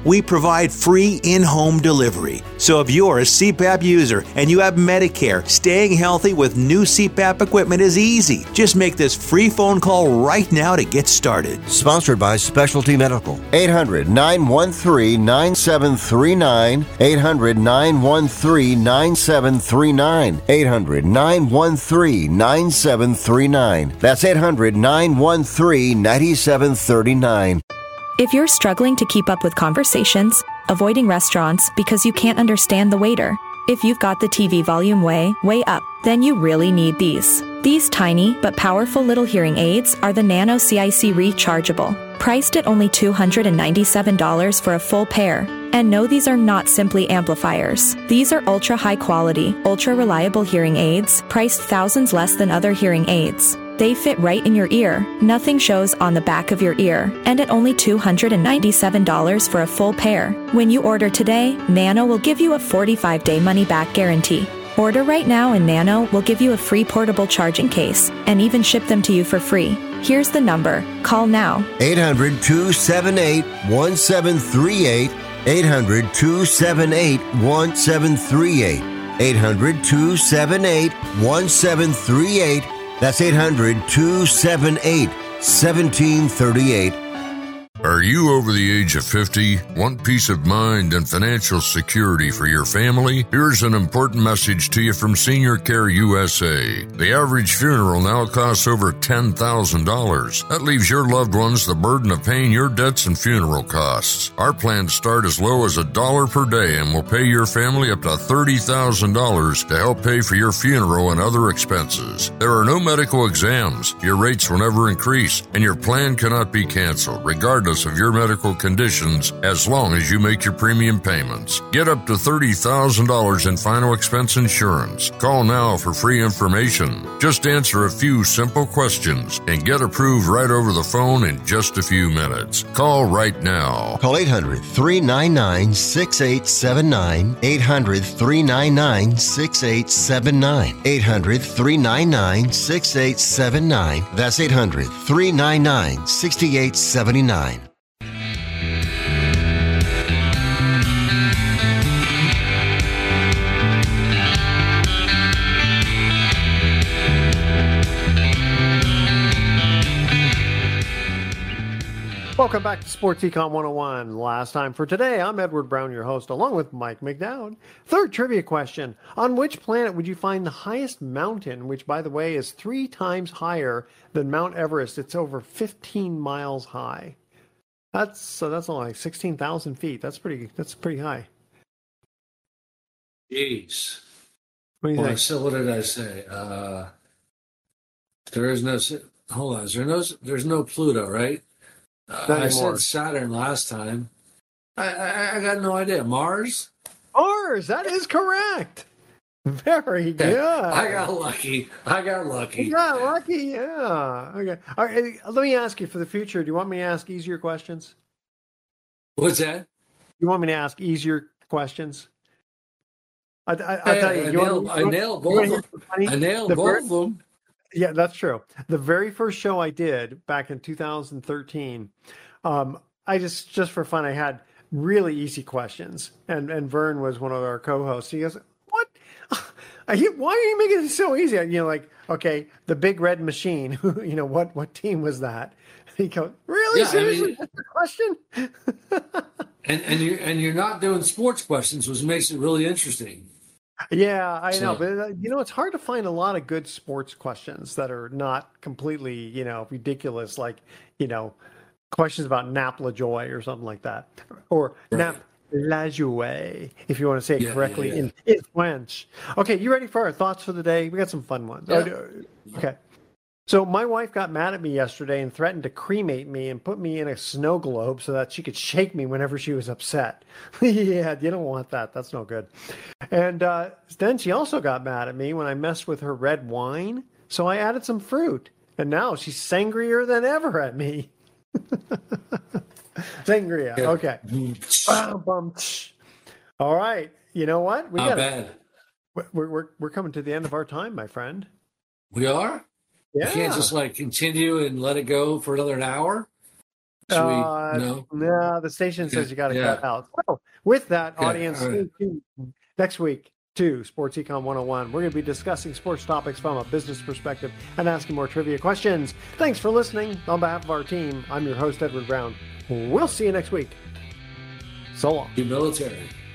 We provide free in-home delivery. So if you're a C PAP user and you have Medicare, staying healthy with new C PAP equipment is easy. Just make this free phone call right now to get started. Sponsored by Specialty Medical. eight hundred, nine one three, nine seven three nine. eight hundred, nine one three, nine seven three nine. eight hundred, nine one three, nine seven three nine. That's eight hundred, nine one three, nine seven three nine. If you're struggling to keep up with conversations, avoiding restaurants because you can't understand the waiter, if you've got the T V volume way, way up, then you really need these. These tiny but powerful little hearing aids are the Nano C I C Rechargeable, priced at only two hundred ninety-seven dollars for a full pair. And no, these are not simply amplifiers. These are ultra high quality, ultra reliable hearing aids, priced thousands less than other hearing aids. They fit right in your ear. Nothing shows on the back of your ear. And at only two hundred ninety-seven dollars for a full pair. When you order today, Nano will give you a forty-five day money-back guarantee. Order right now and Nano will give you a free portable charging case and even ship them to you for free. Here's the number. Call now. eight hundred, two seven eight, one seven three eight. eight hundred, two seven eight, one seven three eight. eight hundred, two seven eight, one seven three eight. That's eight hundred, two seven eight, one seven three eight. Are you over the age of fifty? Want peace of mind and financial security for your family? Here's an important message to you from Senior Care U S A. The average funeral now costs over ten thousand dollars. That leaves your loved ones the burden of paying your debts and funeral costs. Our plans start as low as a dollar per day and will pay your family up to thirty thousand dollars to help pay for your funeral and other expenses. There are no medical exams. Your rates will never increase, and your plan cannot be canceled, regardless of your medical conditions, as long as you make your premium payments. Get up to thirty thousand dollars in final expense insurance. Call now for free information. Just answer a few simple questions and get approved right over the phone in just a few minutes. Call right now. Call eight hundred, three nine nine, six eight seven nine. eight hundred, three nine nine, six eight seven nine. eight hundred, three nine nine, six eight seven nine. That's eight hundred, three nine nine, six eight seven nine. Welcome back to Sports Econ one oh one. Last time for today, I'm Edward Brown, your host, along with Mike McDowd. Third trivia question. On which planet would you find the highest mountain, which, by the way, is three times higher than Mount Everest? It's over fifteen miles high. That's so that's only like sixteen thousand feet. That's pretty That's pretty high. Jeez. What do you well, think? So what did I say? Uh, there is no, hold on, is there no, there's no Pluto, right? Uh, I said Saturn last time. I, I I got no idea. Mars? Mars, that is correct. Very good. I got lucky. I got lucky. You got lucky, yeah. Okay. All right, let me ask you for the future. Do you want me to ask easier questions? What's that? You want me to ask easier questions? I, I, I'll Hey, tell you. I you nailed, want, I nailed both of them. I nailed The both ver- of them. Yeah, that's true. The very first show I did back in two thousand thirteen, um, I just just for fun, I had really easy questions, and and Vern was one of our co-hosts. He goes, "What? Are you, why are you making it so easy?" You know, like, okay, the Big Red Machine. You know, what what team was that? He goes, "Really? Yeah, I Seriously? mean- That's the question?" And and you're and you're not doing sports questions, which makes it really interesting. Yeah, I know, So- but uh, you know, it's hard to find a lot of good sports questions that are not completely, you know, ridiculous, like, you know, questions about Nap Lajoie or something like that, or Right. Nap Lajoie, if you want to say it Yeah, correctly yeah, yeah. in, in French. Okay, you ready for our thoughts for the day? We got some fun ones. Yeah. Oh, okay. So my wife got mad at me yesterday and threatened to cremate me and put me in a snow globe so that she could shake me whenever she was upset. Yeah, you don't want that. That's no good. And uh, then she also got mad at me when I messed with her red wine. So I added some fruit. And now she's sangrier than ever at me. Sangria. Yeah. Okay. Bum, bum, tsh. All right. You know what? We Not got bad. We're, we're, we're coming to the end of our time, my friend. We are? Yeah. You can't just like continue and let it go for another an hour? Should we, Uh, no? no, the station says you got to Yeah. cut out. So, with that, Okay, audience, all right. stay tuned next week to Sports Econ one oh one. We're going to be discussing sports topics from a business perspective and asking more trivia questions. Thanks for listening. On behalf of our team, I'm your host, Edward Brown. We'll see you next week. So long. Be military.